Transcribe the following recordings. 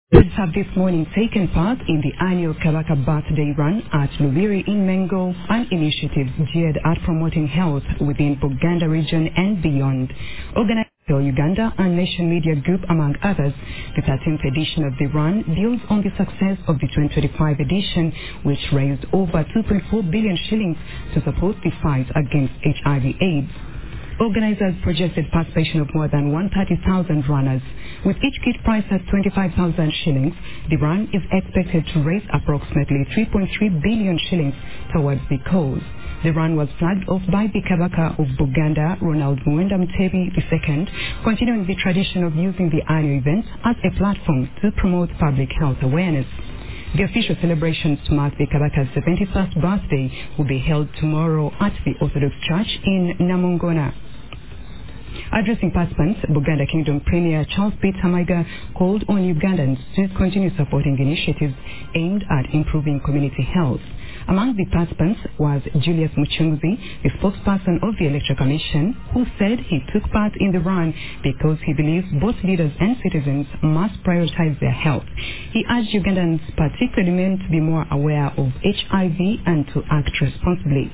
Students have this morning taken part in the annual Kabaka Birthday Run at Lubiri in Mengo, an initiative geared at promoting health within Buganda region and beyond. Organized by Uganda and Nation Media Group, among others, the 13th edition of the run builds on the success of the 2025 edition, which raised over 2.4 billion shillings to support the fight against HIV/AIDS. Organizers projected participation of more than 130,000 runners. With each kit priced at 25,000 shillings, the run is expected to raise approximately 3.3 billion shillings towards the cause. The run was flagged off by the Kabaka of Buganda, Ronald Muwenda Mutebi II, continuing the tradition of using the annual event as a platform to promote public health awareness. The official celebrations to mark the Kabaka's 71st birthday will be held tomorrow at the Orthodox Church in Namongona. Addressing participants, Buganda Kingdom Premier Charles Peter Mayiga called on Ugandans to continue supporting initiatives aimed at improving community health. Among the participants was Julius Muchunguzi, the spokesperson of the Electoral Commission, who said he took part in the run because he believes both leaders and citizens must prioritize their health. He urged Ugandans, particularly men, to be more aware of HIV and to act responsibly.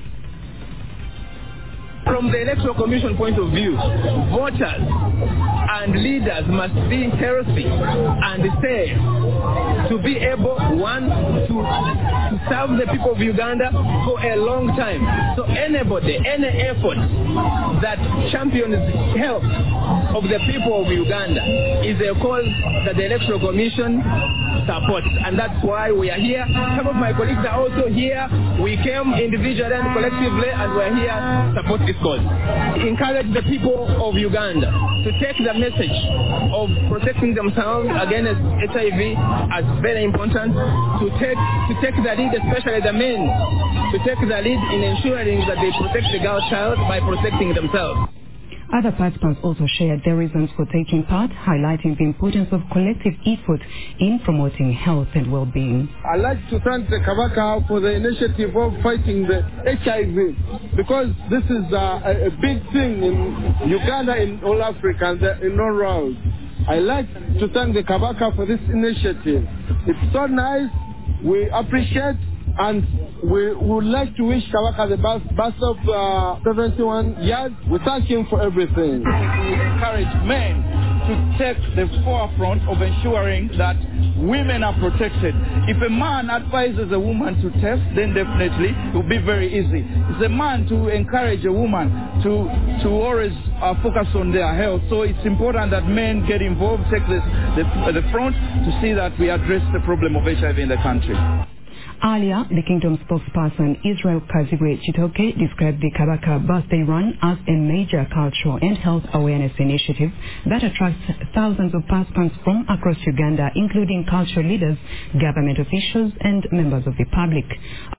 From the Electoral Commission point of view, voters and leaders must be healthy and safe to be able, one, to serve the people of Uganda for a long time. So anybody, any effort that champions health of the people of Uganda is a cause that the Electoral Commission supports. And that's why we are here. Some of my colleagues are also here. We came individually and collectively, and we're here to support this cause. Encourage the people of Uganda to take the message of protecting themselves against HIV as very important, to take the lead, especially the men, to take the lead in ensuring that they protect the girl child by protecting themselves. Other participants also shared their reasons for taking part, highlighting the importance of collective effort in promoting health and well-being. I'd like to thank the Kabaka for the initiative of fighting the HIV, because this is a big thing in Uganda, in all Africa, and in all rounds. I'd like to thank the Kabaka for this initiative. It's so nice. We appreciate, and we would like to wish Kabaka the best of 71 years. We thank him for everything. We encourage men to take the forefront of ensuring that women are protected. If a man advises a woman to test, then definitely it will be very easy. It's a man to encourage a woman to always focus on their health. So it's important that men get involved, take the front to see that we address the problem of HIV in the country. Earlier, the Kingdom spokesperson Israel Kazigwe Chitoke described the Kabaka Birthday Run as a major cultural and health awareness initiative that attracts thousands of participants from across Uganda, including cultural leaders, government officials, and members of the public.